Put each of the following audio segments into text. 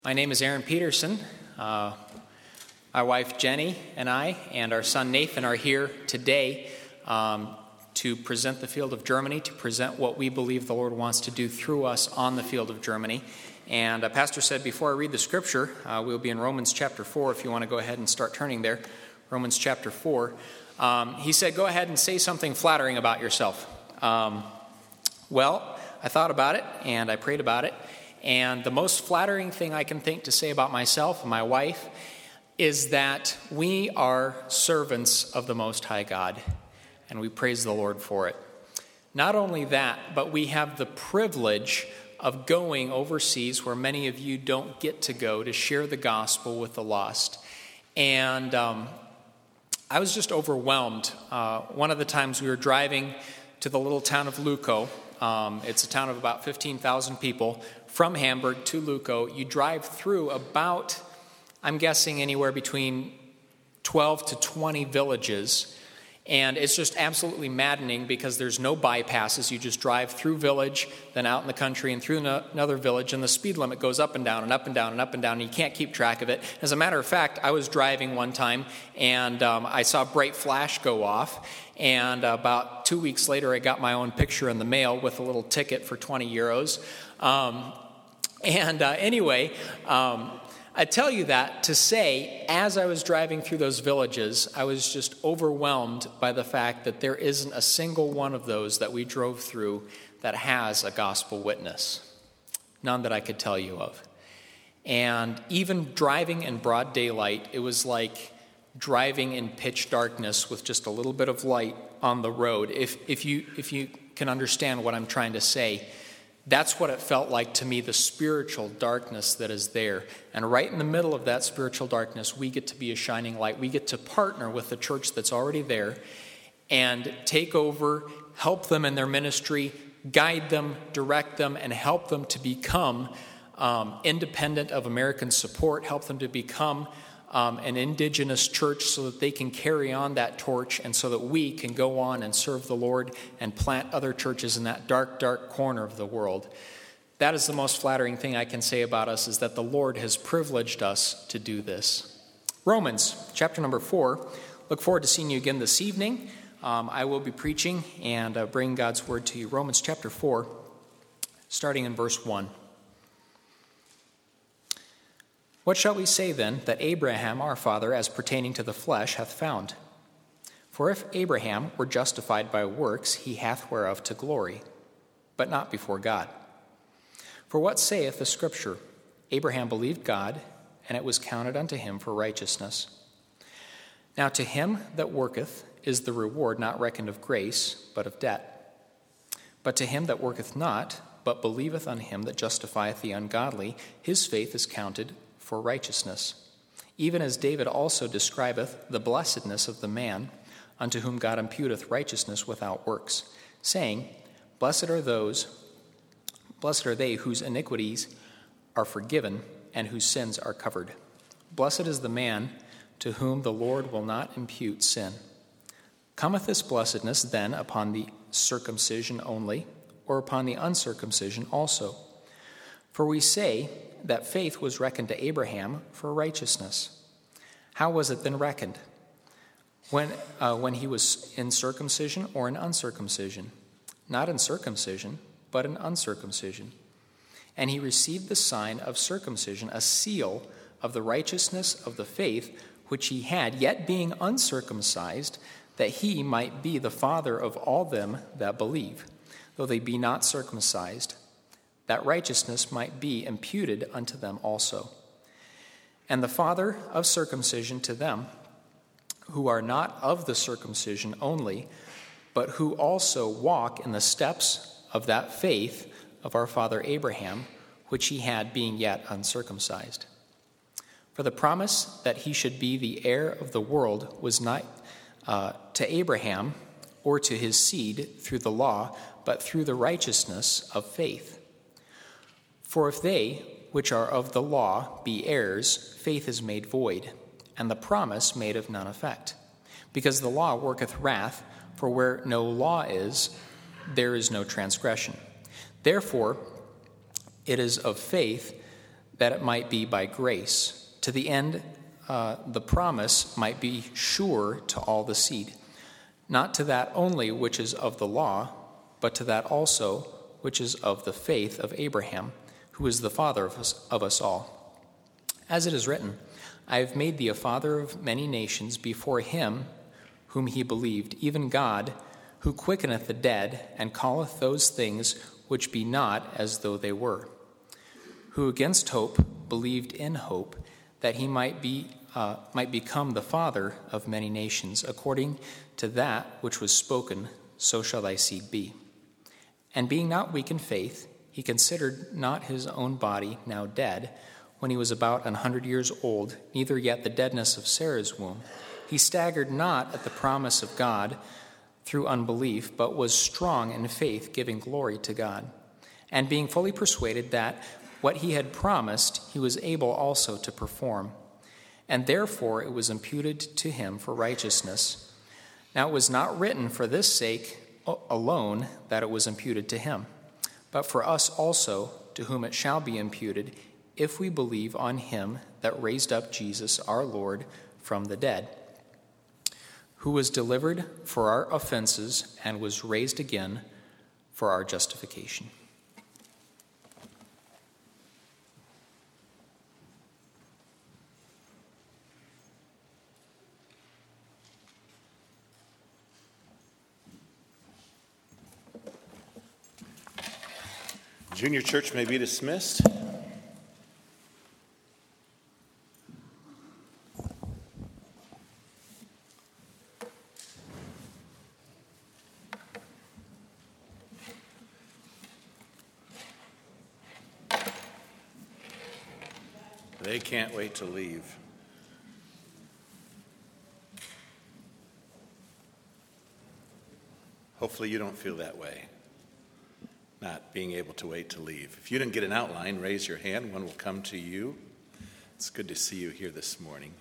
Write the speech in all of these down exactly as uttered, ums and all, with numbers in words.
My name is Aaron Peterson. Uh, my wife Jenny and I and our son Nathan are here today um, to present the field of Germany, to present what we believe the Lord wants to do through us on the field of Germany. And uh, Pastor said before I read the scripture, uh, we'll be in Romans chapter four if you want to go ahead and start turning there. Romans chapter four. Um, he said, go ahead and say something flattering about yourself. Um, well, I thought about it and I prayed about it. And the most flattering thing I can think to say about myself and my wife is that we are servants of the Most High God, and we praise the Lord for it. Not only that, but we have the privilege of going overseas where many of you don't get to go to share the gospel with the lost. And um, I was just overwhelmed. Uh, one of the times we were driving to the little town of Lüchow. Um, it's a town of about fifteen thousand people. From Hamburg to Lüchow, you drive through about, I'm guessing, anywhere between twelve to twenty villages. And it's just absolutely maddening because there's no bypasses. You just drive through village, then out in the country, and through another village, and the speed limit goes up and down and up and down and up and down, and you can't keep track of it. As a matter of fact, I was driving one time, and um, I saw a bright flash go off, and about two weeks later, I got my own picture in the mail with a little ticket for twenty euros. Um, and uh, anyway, um, I tell you that to say, as I was driving through those villages, I was just overwhelmed by the fact that there isn't a single one of those that we drove through that has a gospel witness. None that I could tell you of. And even driving in broad daylight, it was like driving in pitch darkness with just a little bit of light on the road. If if you if you can understand what I'm trying to say, that's what it felt like to me, the spiritual darkness that is there. And right in the middle of that spiritual darkness, we get to be a shining light. We get to partner with the church that's already there and take over, help them in their ministry, guide them, direct them, and help them to become um, independent of American support, help them to become um, an indigenous church so that they can carry on that torch and so that we can go on and serve the Lord and plant other churches in that dark, dark corner of the world. That is the most flattering thing I can say about us, is that the Lord has privileged us to do this. Romans chapter number four. Look forward to seeing you again this evening. Um, I will be preaching and uh, bring God's word to you. Romans chapter four, starting in verse one. What shall we say then that Abraham our father, as pertaining to the flesh, hath found? For if Abraham were justified by works, he hath whereof to glory, but not before God. For what saith the Scripture? Abraham believed God, and it was counted unto him for righteousness. Now to him that worketh is the reward not reckoned of grace, but of debt. But to him that worketh not, but believeth on him that justifieth the ungodly, his faith is counted for righteousness. Even as David also describeth the blessedness of the man unto whom God imputeth righteousness without works, saying, Blessed are those, blessed are they whose iniquities are forgiven and whose sins are covered. Blessed is the man to whom the Lord will not impute sin. Cometh this blessedness then upon the circumcision only, or upon the uncircumcision also? For we say that faith was reckoned to Abraham for righteousness. How was it then reckoned? When, uh, when he was in circumcision or in uncircumcision? Not in circumcision, but in uncircumcision. And he received the sign of circumcision, a seal of the righteousness of the faith which he had, yet being uncircumcised, that he might be the father of all them that believe, though they be not circumcised, that righteousness might be imputed unto them also. And the father of circumcision to them who are not of the circumcision only, but who also walk in the steps of that faith of our father Abraham, which he had being yet uncircumcised. For the promise that he should be the heir of the world was not uh, to Abraham or to his seed through the law, but through the righteousness of faith. For if they, which are of the law, be heirs, faith is made void, and the promise made of none effect. Because the law worketh wrath, for where no law is, there is no transgression. Therefore, it is of faith that it might be by grace, to the end uh, the promise might be sure to all the seed, not to that only which is of the law, but to that also which is of the faith of Abraham, who is the father of us, of us all. As it is written, I have made thee a father of many nations before him whom he believed, even God, who quickeneth the dead, and calleth those things which be not as though they were, who against hope believed in hope, that he might be uh, might become the father of many nations, according to that which was spoken, so shall thy seed be. And being not weak in faith, he considered not his own body now dead, when he was about an hundred years old, neither yet the deadness of Sarah's womb. He staggered not at the promise of God through unbelief, but was strong in faith, giving glory to God, and being fully persuaded that what he had promised he was able also to perform. And therefore it was imputed to him for righteousness. Now it was not written for this sake alone that it was imputed to him, but for us also, to whom it shall be imputed, if we believe on him that raised up Jesus our Lord from the dead, who was delivered for our offenses and was raised again for our justification. Junior church may be dismissed. They can't wait to leave. Hopefully you don't feel that way, not being able to wait to leave. If you didn't get an outline, raise your hand. One will come to you. It's good to see you here this morning.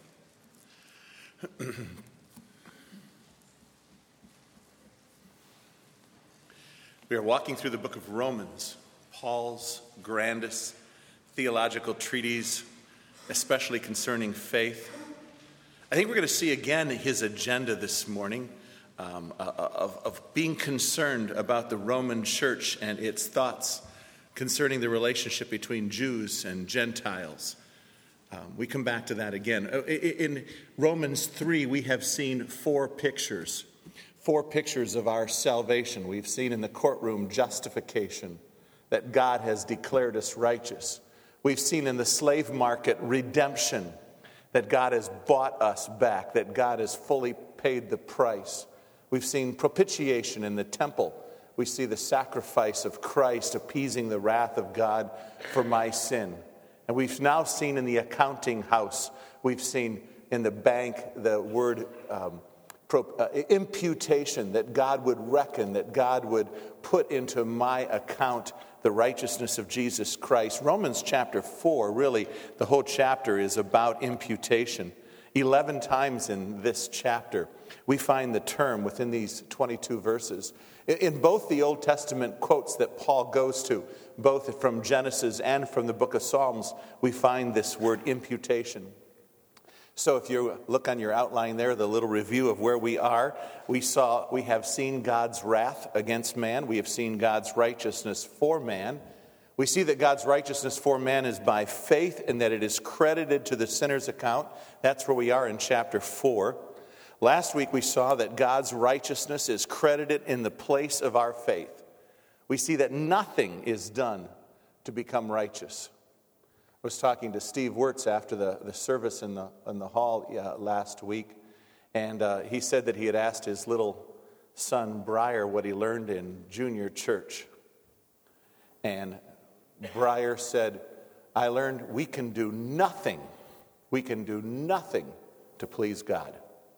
We are walking through the book of Romans, Paul's grandest theological treatise, especially concerning faith. I think we're going to see again his agenda this morning um, of, of being concerned about the Roman church and its thoughts concerning the relationship between Jews and Gentiles. Um, we come back to that again. In Romans three, we have seen four pictures, four pictures of our salvation. We've seen in the courtroom justification, that God has declared us righteous. We've seen in the slave market redemption, that God has bought us back, that God has fully paid the price. We've seen propitiation in the temple. We see the sacrifice of Christ appeasing the wrath of God for my sin. And we've now seen in the accounting house, we've seen in the bank the word um, pro, uh, imputation, that God would reckon, that God would put into my account the righteousness of Jesus Christ. Romans chapter four, really, the whole chapter is about imputation. Eleven times in this chapter, we find the term within these twenty-two verses. In both the Old Testament quotes that Paul goes to, both from Genesis and from the book of Psalms, we find this word imputation. So if you look on your outline there, the little review of where we are, we saw we have seen God's wrath against man. We have seen God's righteousness for man. We see that God's righteousness for man is by faith and that it is credited to the sinner's account. That's where we are in chapter four. Last week we saw that God's righteousness is credited in the place of our faith. We see that nothing is done to become righteous. I was talking to Steve Wirtz after the, the service in the in the hall uh, last week, and uh, he said that he had asked his little son, Briar, what he learned in junior church. And Briar said, I learned we can do nothing, we can do nothing to please God.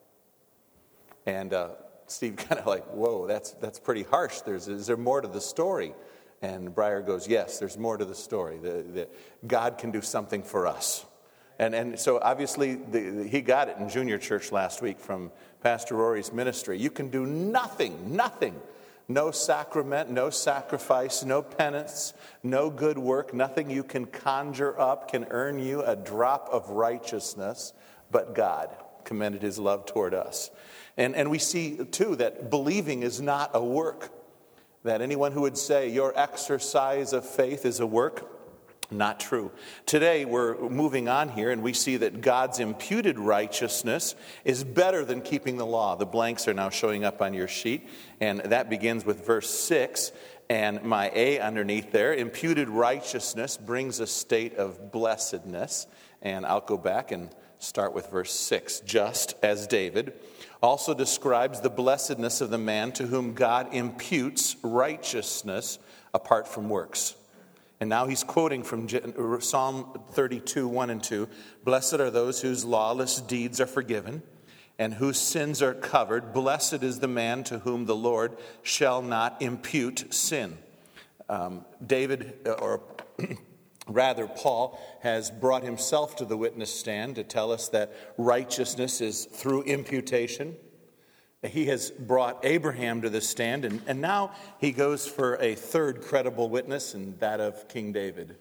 And uh, Steve kind of like, whoa, that's that's pretty harsh. There's Is there more to the story? And Briar goes, yes, there's more to the story. The, the, God can do something for us. And and so obviously the, the, he got it in junior church last week from Pastor Rory's ministry. You can do nothing, nothing No sacrament, no sacrifice, no penance, no good work, nothing you can conjure up can earn you a drop of righteousness, but God commended his love toward us. And, and we see, too, that believing is not a work. That anyone who would say your exercise of faith is a work, not true. Today we're moving on here and we see that God's imputed righteousness is better than keeping the law. The blanks are now showing up on your sheet, and that begins with verse six. And my A underneath there, imputed righteousness brings a state of blessedness. And I'll go back and start with verse six. Just as David also describes the blessedness of the man to whom God imputes righteousness apart from works. And now he's quoting from Psalm thirty-two, one and two. Blessed are those whose lawless deeds are forgiven and whose sins are covered. Blessed is the man to whom the Lord shall not impute sin. Um, David, or rather Paul, has brought himself to the witness stand to tell us that righteousness is through imputation. He has brought Abraham to the stand, and, and now he goes for a third credible witness, and that of King David.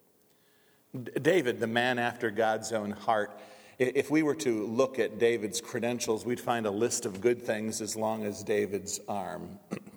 D- David, the man after God's own heart. If we were to look at David's credentials, we'd find a list of good things as long as David's arm.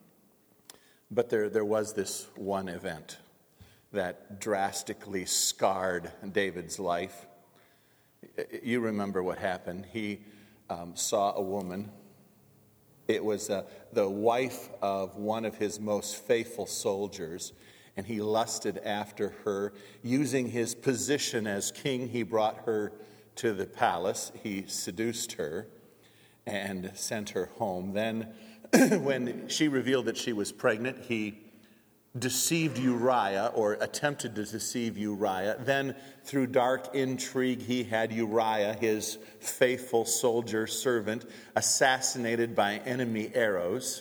But there, there was this one event that drastically scarred David's life. You remember what happened. He um, saw a woman. It was uh, the wife of one of his most faithful soldiers, and he lusted after her. Using his position as king, he brought her to the palace. He seduced her and sent her home. Then, when she revealed that she was pregnant, he deceived Uriah, or attempted to deceive Uriah. Then, through dark intrigue, he had Uriah, his faithful soldier servant, assassinated by enemy arrows.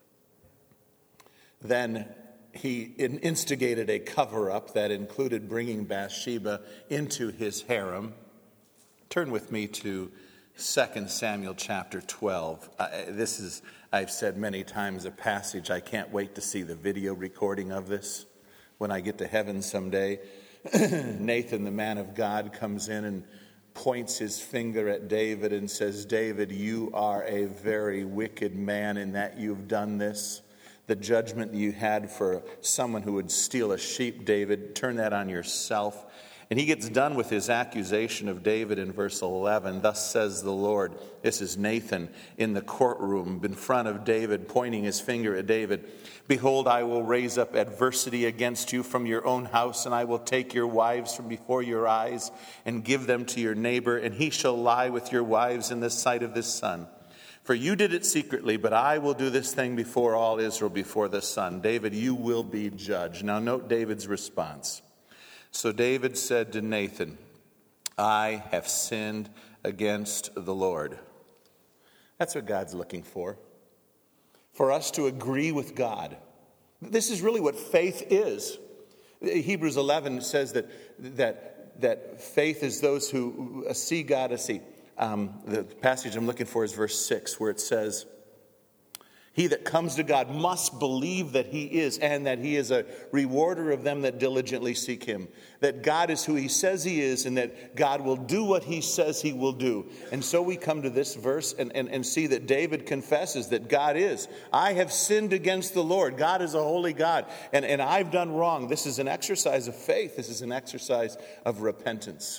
Then he instigated a cover-up that included bringing Bathsheba into his harem. Turn with me to Second Samuel chapter twelve. Uh, this is, I've said many times, a passage. I can't wait to see the video recording of this when I get to heaven someday. Nathan, the man of God, comes in and points his finger at David and says, David, you are a very wicked man in that you've done this. The judgment you had for someone who would steal a sheep, David, turn that on yourself. And he gets done with his accusation of David in verse eleven. Thus says the Lord. This is Nathan in the courtroom in front of David, pointing his finger at David. Behold, I will raise up adversity against you from your own house, and I will take your wives from before your eyes and give them to your neighbor, and he shall lie with your wives in the sight of this sun. For you did it secretly, but I will do this thing before all Israel, before the sun. David, you will be judged. Now note David's response. So David said to Nathan, I have sinned against the Lord. That's what God's looking for. For us to agree with God. This is really what faith is. Hebrews eleven says that that that faith is those who see God as see. Um, the passage I'm looking for is verse six, where it says, he that comes to God must believe that he is, and that he is a rewarder of them that diligently seek him. That God is who he says he is, and that God will do what he says he will do. And so we come to this verse and, and, and see that David confesses that God is. I have sinned against the Lord. God is a holy God, and, and I've done wrong. This is an exercise of faith. This is an exercise of repentance.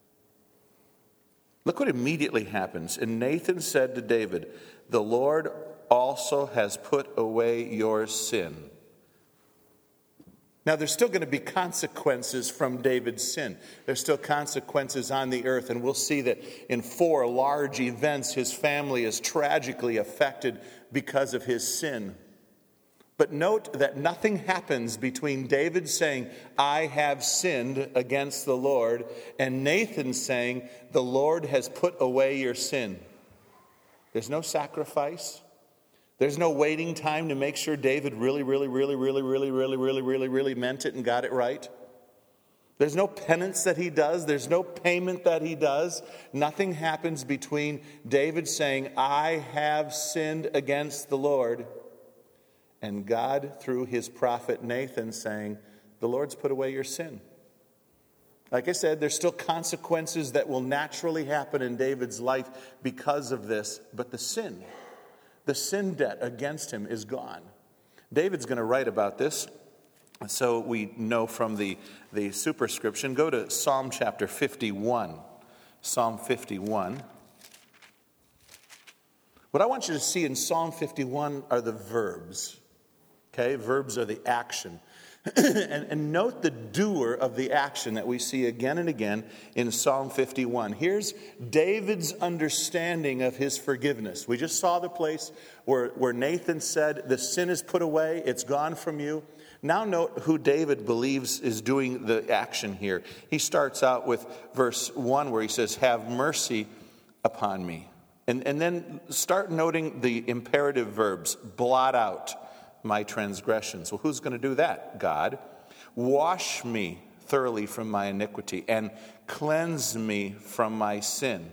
Look what immediately happens. And Nathan said to David, the Lord also has put away your sin. Now, there's still going to be consequences from David's sin. There's still consequences on the earth, and we'll see that in four large events, his family is tragically affected because of his sin. But note that nothing happens between David saying, I have sinned against the Lord, and Nathan saying, the Lord has put away your sin. There's no sacrifice. There's no waiting time to make sure David really, really, really, really, really, really, really, really, really meant it and got it right. There's no penance that he does. There's no payment that he does. Nothing happens between David saying, I have sinned against the Lord, And God, through his prophet Nathan, saying, the Lord's put away your sin. Like I said, there's still consequences that will naturally happen in David's life because of this, but the sin, the sin debt against him is gone. David's going to write about this, so we know from the, the superscription. Go to Psalm chapter fifty-one. Psalm fifty-one. What I want you to see in Psalm fifty-one are the verbs. Okay, verbs are the action. and, and note the doer of the action that we see again and again in Psalm fifty-one. Here's David's understanding of his forgiveness. We just saw the place where, where Nathan said, the sin is put away, it's gone from you. Now note who David believes is doing the action here. He starts out with verse one where he says, have mercy upon me. And, and then start noting the imperative verbs, blot out my transgressions. Well, who's going to do that? God. Wash me thoroughly from my iniquity and cleanse me from my sin.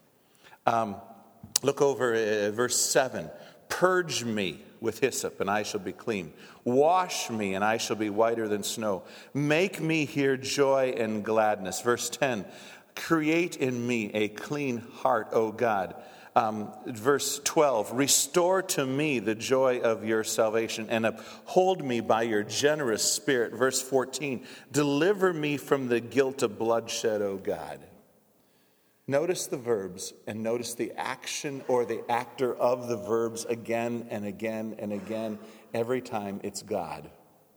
Um, look over at verse seven. Purge me with hyssop and I shall be clean. Wash me and I shall be whiter than snow. Make me hear joy and gladness. Verse ten. Create in me a clean heart, O God. Um, verse twelve, restore to me the joy of your salvation and uphold me by your generous spirit. Verse fourteen, deliver me from the guilt of bloodshed, O God. Notice the verbs and notice the action or the actor of the verbs again and again and again. Every time it's God.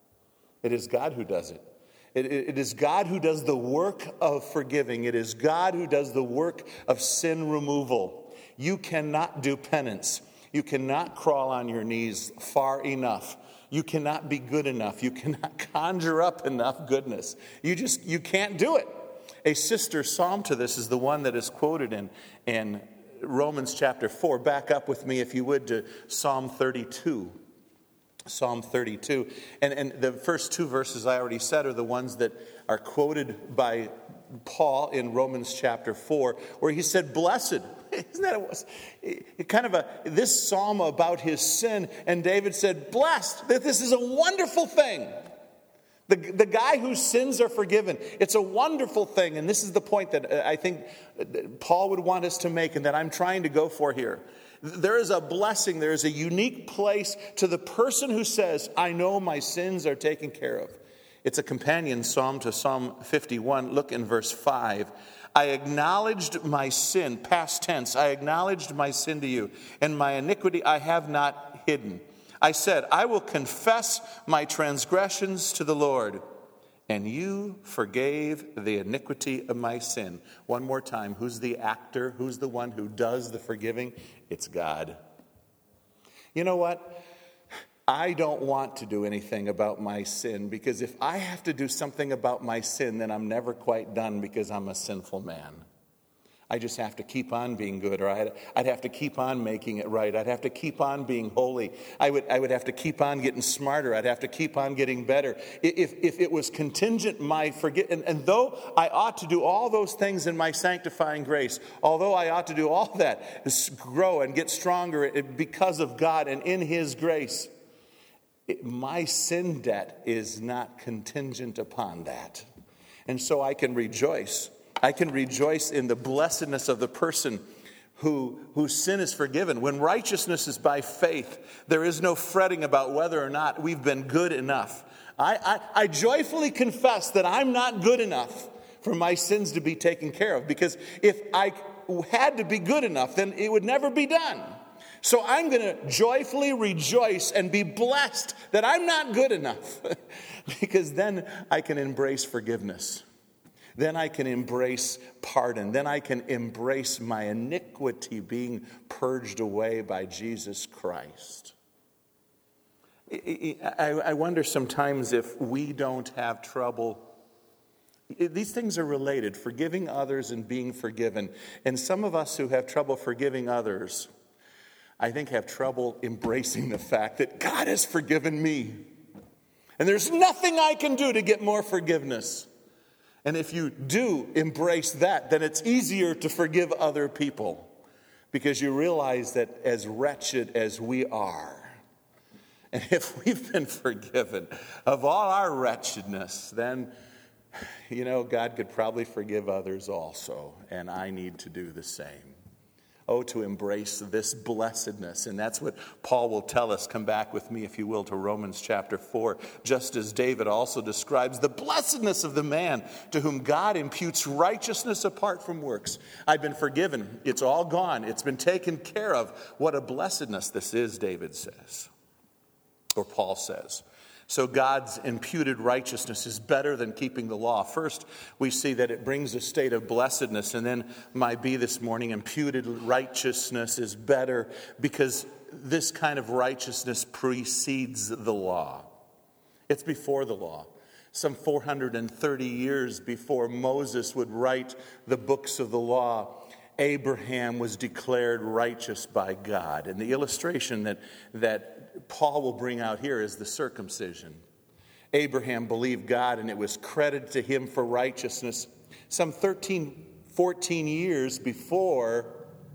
It is God who does it. It, it is God who does the work of forgiving. It is God who does the work of sin removal. You cannot do penance. You cannot crawl on your knees far enough. You cannot be good enough. You cannot conjure up enough goodness. You just, you can't do it. A sister psalm to this is the one that is quoted in, in Romans chapter four. Back up with me, if you would, to Psalm thirty-two. Psalm thirty-two. And, and the first two verses I already said are the ones that are quoted by Paul in Romans chapter four, where he said, blessed. Isn't that a, kind of a, this psalm about his sin, and David said, blessed, that this is a wonderful thing. The, the guy whose sins are forgiven, it's a wonderful thing. And this is the point that I think Paul would want us to make and that I'm trying to go for here. There is a blessing, there is a unique place to the person who says, I know my sins are taken care of. It's a companion psalm to Psalm fifty-one. Look in verse five. I acknowledged my sin, past tense, I acknowledged my sin to you, and my iniquity I have not hidden. I said, I will confess my transgressions to the Lord, and you forgave the iniquity of my sin. One more time, who's the actor? Who's the one who does the forgiving? It's God. You know what? I don't want to do anything about my sin, because if I have to do something about my sin, then I'm never quite done, because I'm a sinful man. I just have to keep on being good, or I'd, I'd have to keep on making it right. I'd have to keep on being holy. I would, I would have to keep on getting smarter. I'd have to keep on getting better. If, if it was contingent, my forget, and, and though I ought to do all those things in my sanctifying grace, although I ought to do all that, grow and get stronger because of God and in His grace, It, my sin debt is not contingent upon that. And so I can rejoice. I can rejoice in the blessedness of the person who, whose sin is forgiven. When righteousness is by faith, there is no fretting about whether or not we've been good enough. I, I, I joyfully confess that I'm not good enough for my sins to be taken care of. Because if I had to be good enough, then it would never be done. So I'm going to joyfully rejoice and be blessed that I'm not good enough, because then I can embrace forgiveness. Then I can embrace pardon. Then I can embrace my iniquity being purged away by Jesus Christ. I wonder sometimes if we don't have trouble. These things are related, forgiving others and being forgiven. And some of us who have trouble forgiving others, I think, have trouble embracing the fact that God has forgiven me. And there's nothing I can do to get more forgiveness. And if you do embrace that, then it's easier to forgive other people, because you realize that as wretched as we are, And if we've been forgiven of all our wretchedness, then, you know, God could probably forgive others also, and I need to do the same. Oh, to embrace this blessedness. And that's what Paul will tell us. Come back with me, if you will, to Romans chapter four. Just as David also describes the blessedness of the man to whom God imputes righteousness apart from works. I've been forgiven. It's all gone. It's been taken care of. What a blessedness this is, David says. Or Paul says. So God's imputed righteousness is better than keeping the law. First, we see that it brings a state of blessedness. And then my B this morning, imputed righteousness is better because this kind of righteousness precedes the law. It's before the law. Some four hundred thirty years before Moses would write the books of the law, Abraham was declared righteous by God. And the illustration that, that Paul will bring out here is the circumcision. Abraham believed God, and it was credited to him for righteousness some thirteen, fourteen years before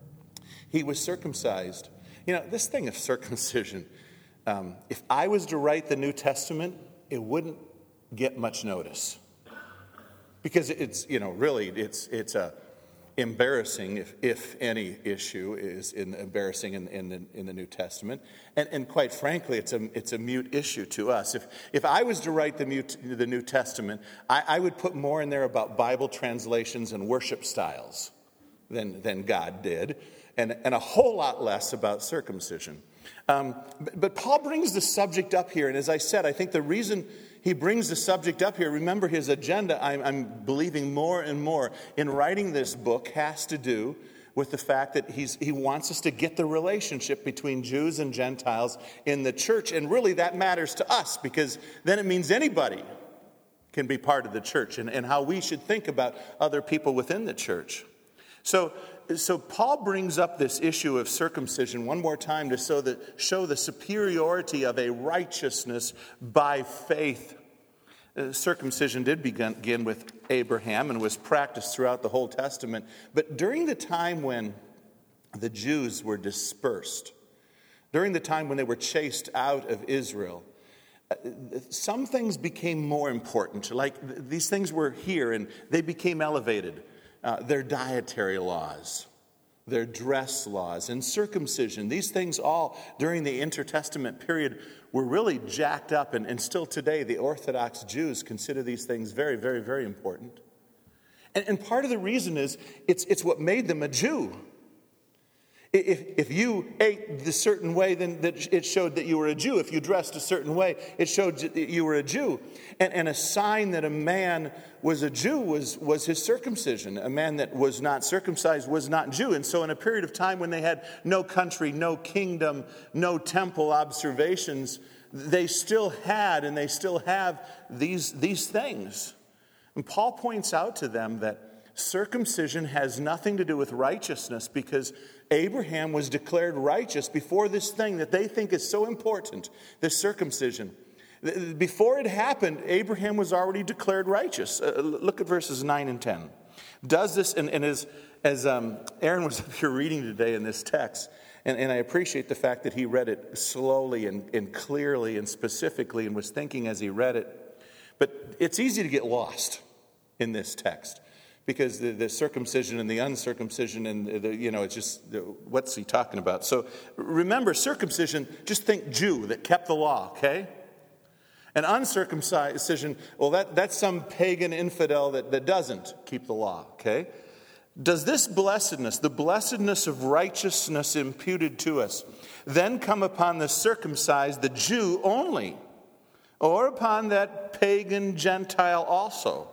he was circumcised. You know, this thing of circumcision, um, if I was to write the New Testament, it wouldn't get much notice. Because it's, you know, really, it's it's a embarrassing, if, if any issue is in, embarrassing in, in, the, in the New Testament. And, and quite frankly, it's a, it's a mute issue to us. If, if I was to write the, mute, the New Testament, I, I would put more in there about Bible translations and worship styles than, than God did, and, and a whole lot less about circumcision. Um, but, but Paul brings the subject up here, and as I said, I think the reason he brings the subject up here, remember his agenda, I'm, I'm believing more and more in writing this book, has to do with the fact that he's, he wants us to get the relationship between Jews and Gentiles in the church. And really that matters to us, because then it means anybody can be part of the church, and, and how we should think about other people within the church. So, so Paul brings up this issue of circumcision one more time to show the, show the superiority of a righteousness by faith. Uh, circumcision did begin with Abraham and was practiced throughout the whole Testament. But during the time when the Jews were dispersed, during the time when they were chased out of Israel, uh, some things became more important. Like th- these things were here and they became elevated. Uh, their dietary laws, their dress laws, and circumcision. These things all during the intertestament period were really jacked up, and, and still today the Orthodox Jews consider these things very, very, very important. And, and part of the reason is it's, it's what made them a Jew. If, if you ate the certain way, then that it showed that you were a Jew. If you dressed a certain way, it showed that you were a Jew. And, and a sign that a man was a Jew was, was his circumcision. A man that was not circumcised was not Jew. And so in a period of time when they had no country, no kingdom, no temple observations, they still had and they still have these, these things. And Paul points out to them that circumcision has nothing to do with righteousness, because Abraham was declared righteous before this thing that they think is so important, this circumcision. Before it happened, Abraham was already declared righteous. Uh, look at verses nine and ten. Does this, and, and as, as um, Aaron was up here reading today in this text, and, and I appreciate the fact that he read it slowly and, and clearly and specifically and was thinking as he read it. But it's easy to get lost in this text, because the, the circumcision and the uncircumcision and the, you know, it's just, the, what's he talking about? So remember, circumcision, just think Jew that kept the law, okay? And uncircumcision, well, that, that's some pagan infidel that, that doesn't keep the law, okay? Does this blessedness, the blessedness of righteousness imputed to us, then come upon the circumcised, the Jew only, or upon that pagan Gentile also?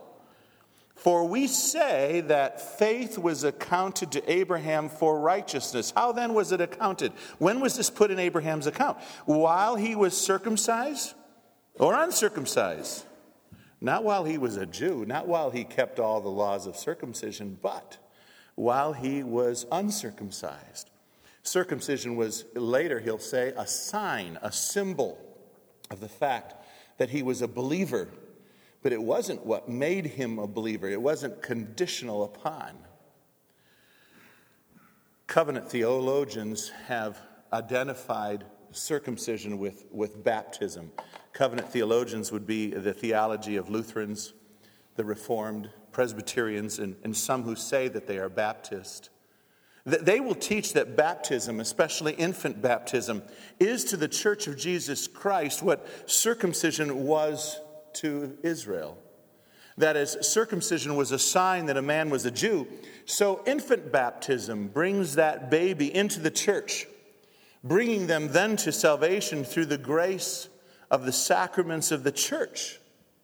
For we say that faith was accounted to Abraham for righteousness. How then was it accounted? When was this put in Abraham's account? While he was circumcised or uncircumcised? Not while he was a Jew, not while he kept all the laws of circumcision, but while he was uncircumcised. Circumcision was, later he'll say, a sign, a symbol of the fact that he was a believer. But it wasn't what made him a believer. It wasn't conditional upon. Covenant theologians have identified circumcision with, with baptism. Covenant theologians would be the theology of Lutherans, the Reformed, Presbyterians, and, and some who say that they are Baptist. They will teach that baptism, especially infant baptism, is to the Church of Jesus Christ what circumcision was to Israel. That is, circumcision was a sign that a man was a Jew. So infant baptism brings that baby into the church, bringing them then to salvation through the grace of the sacraments of the church.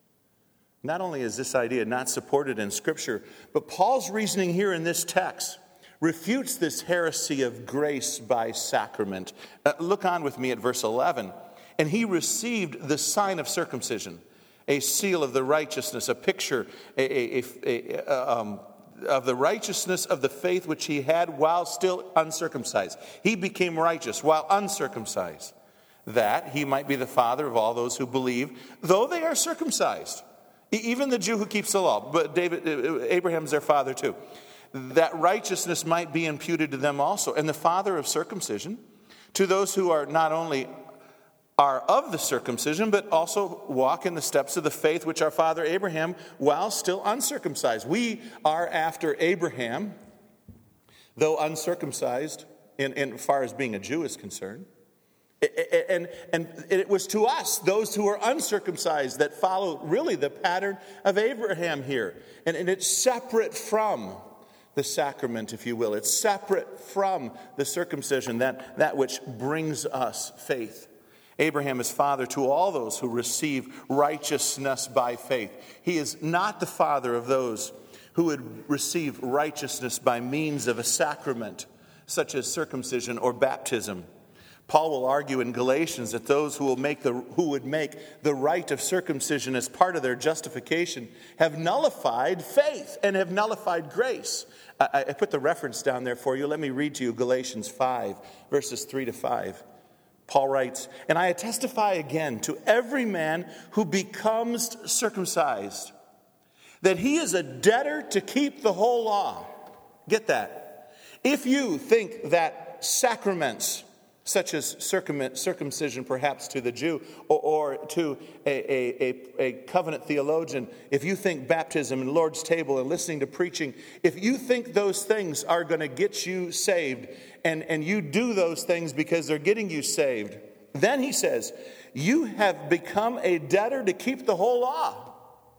Not only is this idea not supported in Scripture, but Paul's reasoning here in this text refutes this heresy of grace by sacrament. Uh, look on with me at verse eleven. And he received the sign of circumcision, a seal of the righteousness, a picture a, a, a, a, um, of the righteousness of the faith which he had while still uncircumcised. He became righteous while uncircumcised, that he might be the father of all those who believe, though they are circumcised. Even the Jew who keeps the law, but David, Abraham's their father too. That righteousness might be imputed to them also. And the father of circumcision, to those who are not only are of the circumcision, but also walk in the steps of the faith which our father Abraham, while still uncircumcised. We are after Abraham, though uncircumcised in, in as far as being a Jew is concerned. And, and it was to us, those who are uncircumcised, that follow really the pattern of Abraham here. And, and it's separate from the sacrament, if you will. It's separate from the circumcision, that, that which brings us faith. Abraham is father to all those who receive righteousness by faith. He is not the father of those who would receive righteousness by means of a sacrament, such as circumcision or baptism. Paul will argue in Galatians that those who will make the who would make the rite of circumcision as part of their justification have nullified faith and have nullified grace. I, I put the reference down there for you. Let me read to you Galatians five, verses three to five. Paul writes, "And I testify again to every man who becomes circumcised, that he is a debtor to keep the whole law." Get that. If you think that sacraments, such as circumcision perhaps to the Jew, or, or to a, a, a covenant theologian, if you think baptism and Lord's table and listening to preaching, if you think those things are going to get you saved, and, and you do those things because they're getting you saved, then he says, you have become a debtor to keep the whole law.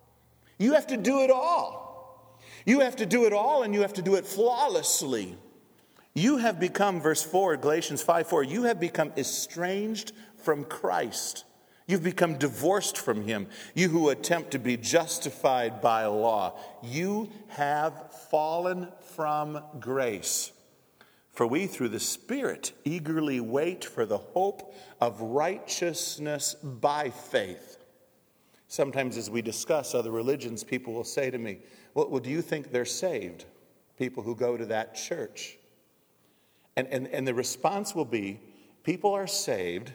You have to do it all. You have to do it all, and you have to do it flawlessly. You have become, verse four, Galatians five four, you have become estranged from Christ. You've become divorced from him. You who attempt to be justified by law. You have fallen from grace. For we, through the Spirit, eagerly wait for the hope of righteousness by faith. Sometimes as we discuss other religions, people will say to me, well, well do you think they're saved? People who go to that church. And, and, and the response will be, people are saved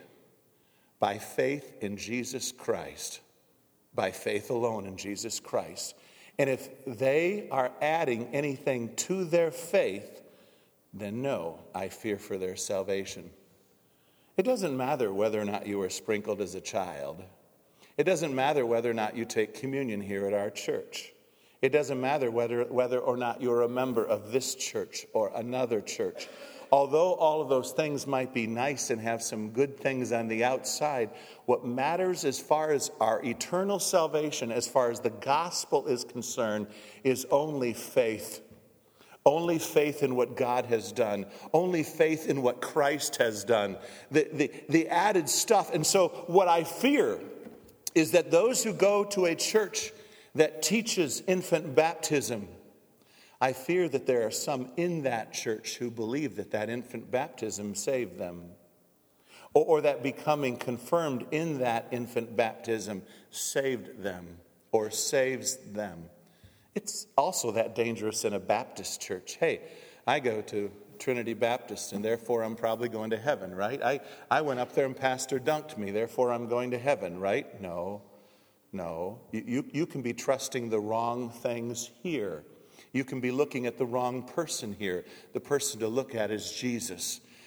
by faith in Jesus Christ, by faith alone in Jesus Christ. And if they are adding anything to their faith, then no, I fear for their salvation. It doesn't matter whether or not you were sprinkled as a child. It doesn't matter whether or not you take communion here at our church. It doesn't matter whether, whether or not you're a member of this church or another church. Although all of those things might be nice and have some good things on the outside, what matters as far as our eternal salvation, as far as the gospel is concerned, is only faith. Only faith in what God has done. Only faith in what Christ has done. The, the, the added stuff. And so what I fear is that those who go to a church that teaches infant baptism, I fear that there are some in that church who believe that that infant baptism saved them, or, or that becoming confirmed in that infant baptism saved them or saves them. It's also that dangerous in a Baptist church. Hey, I go to Trinity Baptist, and therefore I'm probably going to heaven, right? I, I went up there and pastor dunked me, therefore I'm going to heaven, right? No, no. You, you, you can be trusting the wrong things here. You can be looking at the wrong person here. The person to look at is Jesus.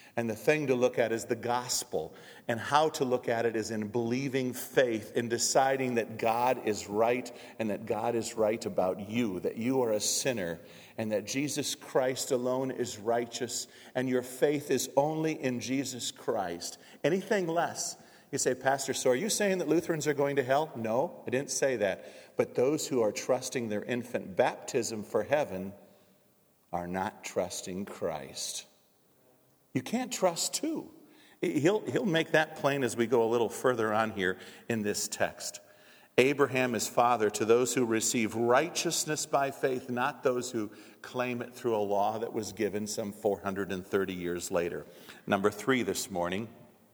And the thing to look at is the gospel. And how to look at it is in believing faith, in deciding that God is right and that God is right about you, that you are a sinner and that Jesus Christ alone is righteous and your faith is only in Jesus Christ. Anything less, you say, Pastor, so are you saying that Lutherans are going to hell? No, I didn't say that. But those who are trusting their infant baptism for heaven are not trusting Christ. You can't trust two. He'll, he'll make that plain as we go a little further on here in this text. Abraham is father to those who receive righteousness by faith, not those who claim it through a law that was given some four hundred thirty years later. Number three this morning,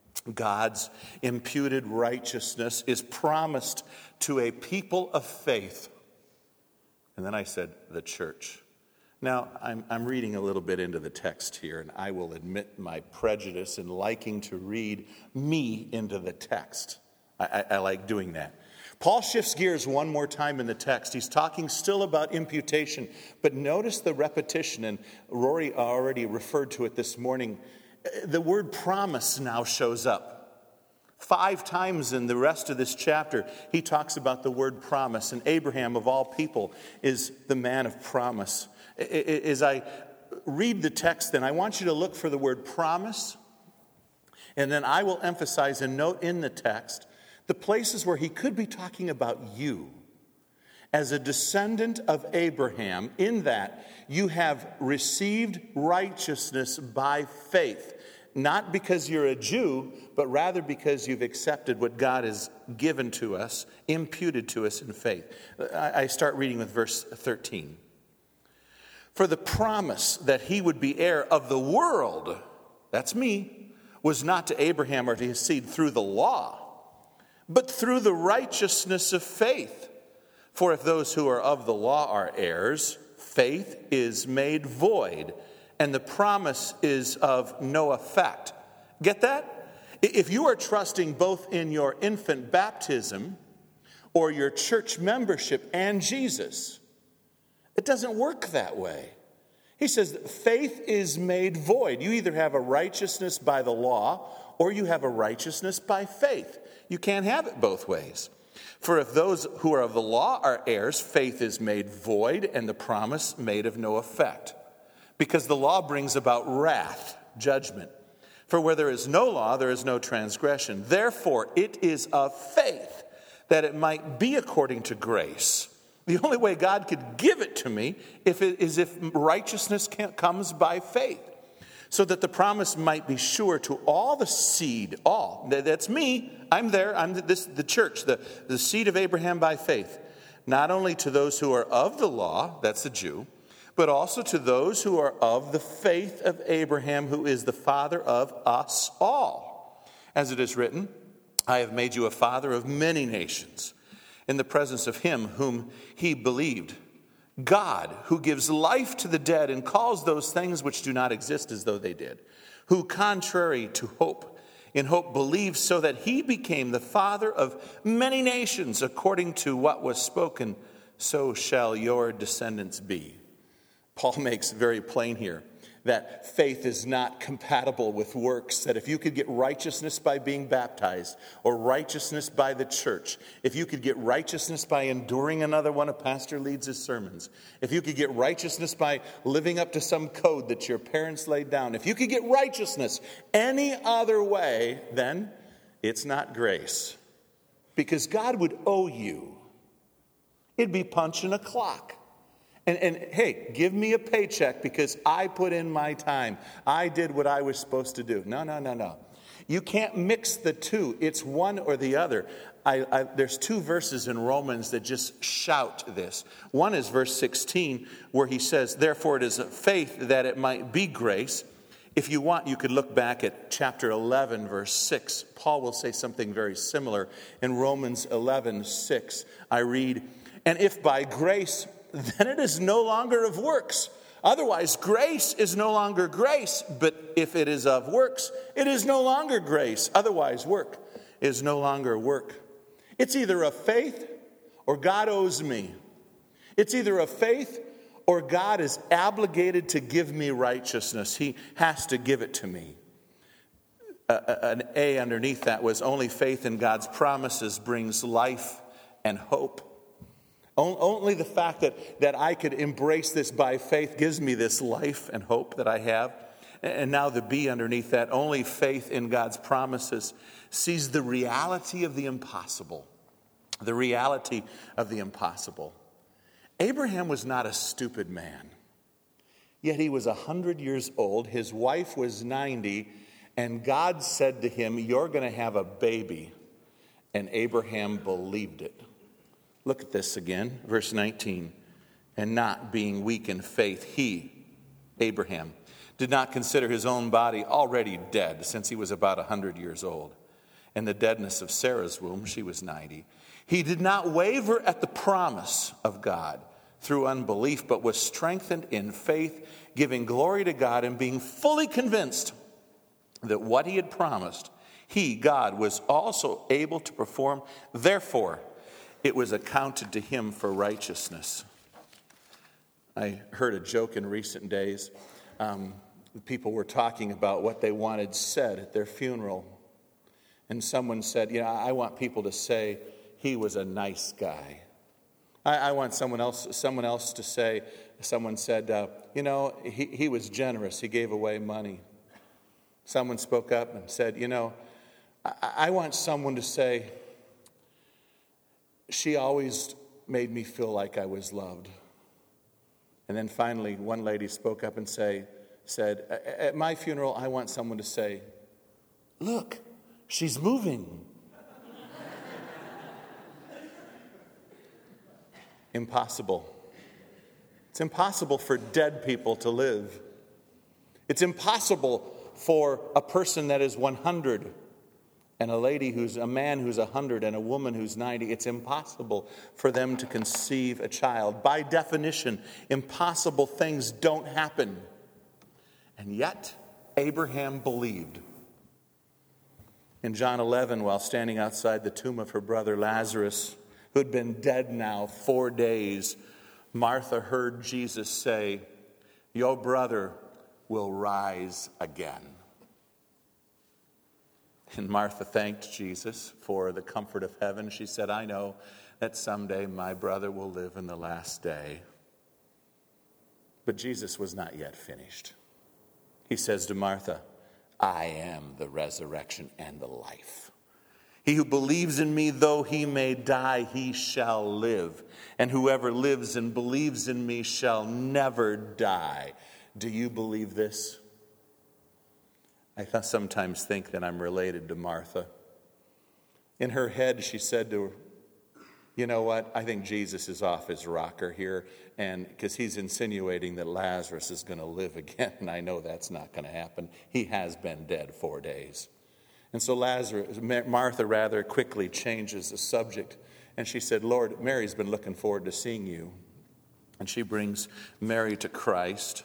God's imputed righteousness is promised to a people of faith. And then I said, the church. Now, I'm, I'm reading a little bit into the text here, and I will admit my prejudice in liking to read me into the text. I, I, I like doing that. Paul shifts gears one more time in the text. He's talking still about imputation, but notice the repetition, and Rory already referred to it this morning. The word promise now shows up. Five times in the rest of this chapter, he talks about the word promise, and Abraham, of all people, is the man of promise. As I read the text, then, I want you to look for the word promise, and then I will emphasize and note in the text the places where he could be talking about you. As a descendant of Abraham, in that you have received righteousness by faith, not because you're a Jew, but rather because you've accepted what God has given to us, imputed to us in faith. I start reading with verse thirteen. For the promise that he would be heir of the world, that's me, was not to Abraham or to his seed through the law, but through the righteousness of faith. For if those who are of the law are heirs, faith is made void, and the promise is of no effect. Get that? If you are trusting both in your infant baptism or your church membership and Jesus, it doesn't work that way. He says that faith is made void. You either have a righteousness by the law or you have a righteousness by faith. You can't have it both ways. For if those who are of the law are heirs, faith is made void and the promise made of no effect. Because the law brings about wrath, judgment. For where there is no law, there is no transgression. Therefore, it is of faith that it might be according to grace. The only way God could give it to me if it is if righteousness comes by faith, so that the promise might be sure to all the seed, all. That's me. I'm there. I'm this the church, the, the seed of Abraham by faith. Not only to those who are of the law, that's the Jew, but also to those who are of the faith of Abraham, who is the father of us all. As it is written, I have made you a father of many nations, in the presence of him whom he believed, God, who gives life to the dead and calls those things which do not exist as though they did, who, contrary to hope, in hope believed, so that he became the father of many nations, according to what was spoken, so shall your descendants be. Paul makes very plain here that faith is not compatible with works, that if you could get righteousness by being baptized or righteousness by the church, if you could get righteousness by enduring another one of Pastor Leeds' sermons, if you could get righteousness by living up to some code that your parents laid down, if you could get righteousness any other way, then it's not grace. Because God would owe you. It'd be punching a clock. And, and hey, give me a paycheck because I put in my time. I did what I was supposed to do. No, no, no, no. You can't mix the two. It's one or the other. I, I, there's two verses in Romans that just shout this. One is verse sixteen, where he says, therefore it is of faith that it might be grace. If you want, you could look back at chapter eleven, verse six. Paul will say something very similar. In Romans eleven, six, I read, and if by grace, then it is no longer of works. Otherwise, grace is no longer grace. But if it is of works, it is no longer grace. Otherwise, work is no longer work. It's either of faith or God owes me. It's either of faith or God is obligated to give me righteousness. He has to give it to me. uh, an A underneath that was only faith in God's promises brings life and hope. Only the fact that, that I could embrace this by faith gives me this life and hope that I have. And now the B underneath that, only faith in God's promises sees the reality of the impossible. The reality of the impossible. Abraham was not a stupid man. Yet he was one hundred years old. His wife was ninety. And God said to him, "You're going to have a baby." And Abraham believed it. Look at this again, verse nineteen. And not being weak in faith, he, Abraham, did not consider his own body already dead, since he was about one hundred years old. And the deadness of Sarah's womb, she was ninety. He did not waver at the promise of God through unbelief, but was strengthened in faith, giving glory to God and being fully convinced that what he had promised, he, God, was also able to perform. Therefore, it was accounted to him for righteousness. I heard a joke in recent days. Um, people were talking about what they wanted said at their funeral. And someone said, you know, I want people to say he was a nice guy. I, I want someone else someone else to say, someone said, uh, you know, he, he was generous. He gave away money. Someone spoke up and said, you know, I, I want someone to say, she always made me feel like I was loved. And then finally, one lady spoke up and say, said, at my funeral, I want someone to say, look, she's moving. Impossible. It's impossible for dead people to live. It's impossible for a person that is one hundred and a lady who's a man who's one hundred and a woman who's ninety. It's impossible for them to conceive a child. By definition, impossible things don't happen. And yet, Abraham believed. In John eleven, while standing outside the tomb of her brother Lazarus, who had been dead now four days, Martha heard Jesus say, "Your brother will rise again." And Martha thanked Jesus for the comfort of heaven. She said, "I know that someday my brother will live in the last day." But Jesus was not yet finished. He says to Martha, "I am the resurrection and the life. He who believes in me, though he may die, he shall live. And whoever lives and believes in me shall never die." Do you believe this? I sometimes think that I'm related to Martha. In her head, she said to her, you know what? I think Jesus is off his rocker here, and because he's insinuating that Lazarus is going to live again, and I know that's not going to happen. He has been dead four days. And so Lazarus, Martha rather quickly changes the subject, and she said, "Lord, Mary's been looking forward to seeing you." And she brings Mary to Christ.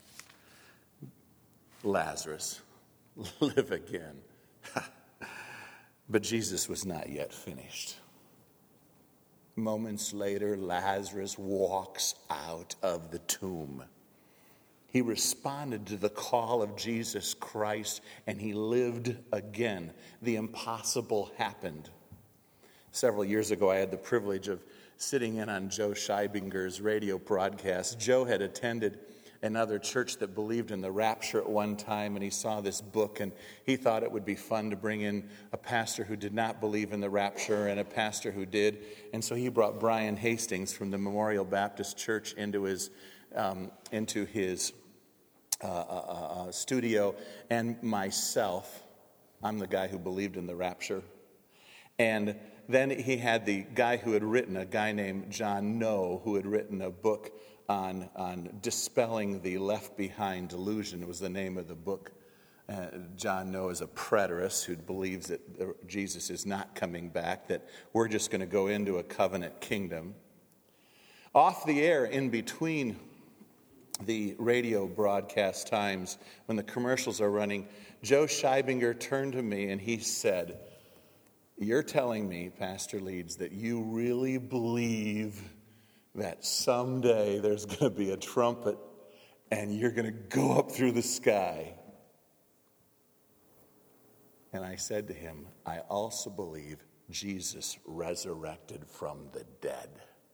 Lazarus, live again. But Jesus was not yet finished. Moments later, Lazarus walks out of the tomb. He responded to the call of Jesus Christ, and he lived again. The impossible happened. Several years ago, I had the privilege of sitting in on Joe Scheibinger's radio broadcast. Joe had attended another church that believed in the rapture at one time, and he saw this book, and he thought it would be fun to bring in a pastor who did not believe in the rapture and a pastor who did. And so he brought Brian Hastings from the Memorial Baptist Church into his um, into his uh, uh, uh, studio, and myself. I'm the guy who believed in the rapture. And then he had the guy who had written, a guy named John Noe, who had written a book on, on dispelling the left behind delusion. It was the name of the book. Uh, John Noe is a preterist who believes that Jesus is not coming back, that we're just going to go into a covenant kingdom. Off the air, in between the radio broadcast times, when the commercials are running, Joe Scheibinger turned to me and he said, "You're telling me, Pastor Leeds, that you really believe that someday there's going to be a trumpet and you're going to go up through the sky?" And I said to him, I also believe Jesus resurrected from the dead.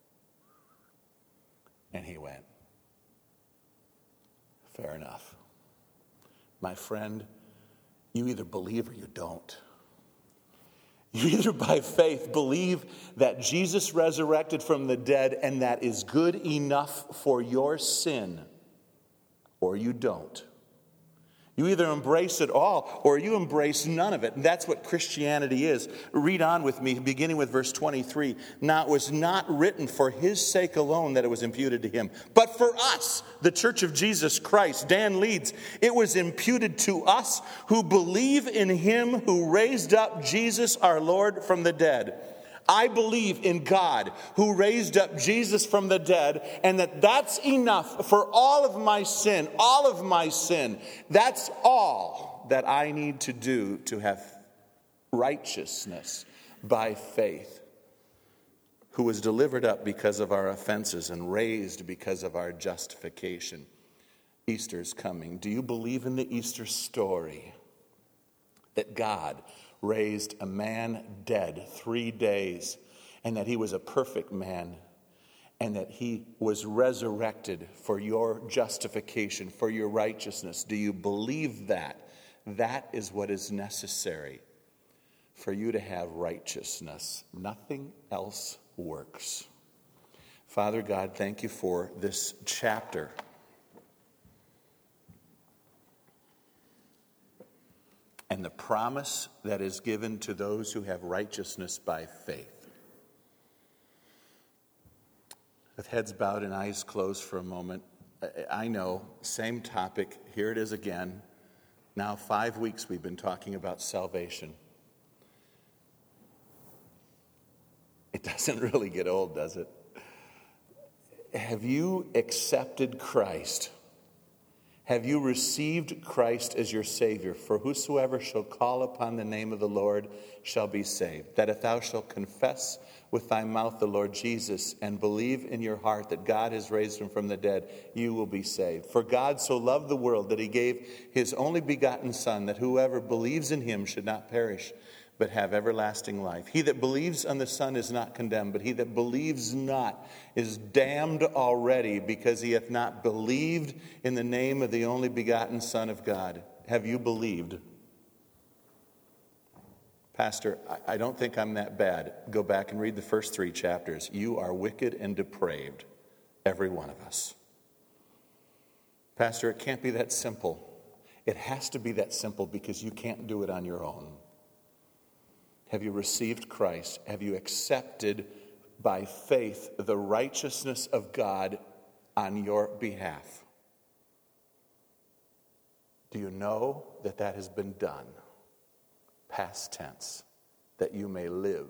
And he went, fair enough. My friend, you either believe or you don't. You either by faith believe that Jesus resurrected from the dead and that is good enough for your sin, or you don't. You either embrace it all or you embrace none of it. And that's what Christianity is. Read on with me, beginning with verse twenty-three. Now it was not written for his sake alone that it was imputed to him, but for us, the Church of Jesus Christ. Dan leads. It was imputed to us who believe in him who raised up Jesus our Lord from the dead. I believe in God who raised up Jesus from the dead, and that that's enough for all of my sin, all of my sin. That's all that I need to do to have righteousness by faith, who was delivered up because of our offenses and raised because of our justification. Easter's coming. Do you believe in the Easter story? That God raised a man dead three days, and that he was a perfect man, and that he was resurrected for your justification, for your righteousness. Do you believe that? That is what is necessary for you to have righteousness. Nothing else works. Father God, thank you for this chapter. And the promise that is given to those who have righteousness by faith. With heads bowed and eyes closed for a moment, I know, same topic, here it is again. Now five weeks we've been talking about salvation. It doesn't really get old, does it? Have you accepted Christ? Have you received Christ as your Savior? For whosoever shall call upon the name of the Lord shall be saved. That if thou shalt confess with thy mouth the Lord Jesus and believe in your heart that God has raised him from the dead, you will be saved. For God so loved the world that he gave his only begotten Son, that whoever believes in him should not perish, but have everlasting life. He that believes on the Son is not condemned, but he that believes not is damned already, because he hath not believed in the name of the only begotten Son of God. Have you believed? Pastor, I don't think I'm that bad. Go back and read the first three chapters. You are wicked and depraved, every one of us. Pastor, it can't be that simple. It has to be that simple because you can't do it on your own. Have you received Christ? Have you accepted by faith the righteousness of God on your behalf? Do you know that that has been done? Past tense, that you may live.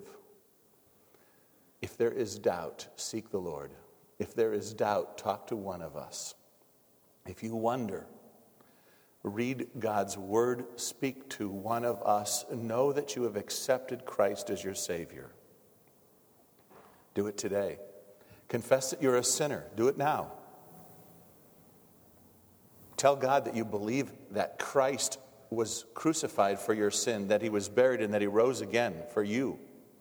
If there is doubt, seek the Lord. If there is doubt, talk to one of us. If you wonder, read God's word, speak to one of us. Know that you have accepted Christ as your Savior. Do it today. Confess that you're a sinner. Do it now. Tell God that you believe that Christ was crucified for your sin, that he was buried, and that he rose again for you.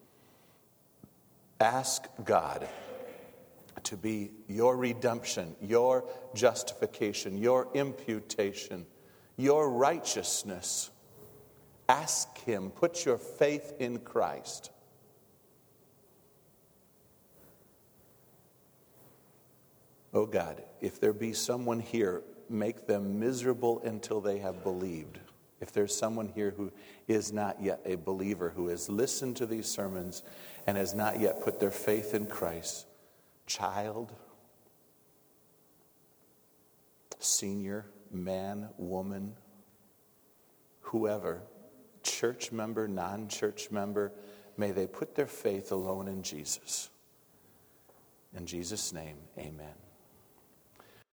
Ask God to be your redemption, your justification, your imputation, your righteousness. Ask him. Put your faith in Christ. Oh God, if there be someone here, make them miserable until they have believed. If there's someone here who is not yet a believer, who has listened to these sermons and has not yet put their faith in Christ, child, senior, man, woman, whoever, church member, non-church member, may they put their faith alone in Jesus. In Jesus' name, amen.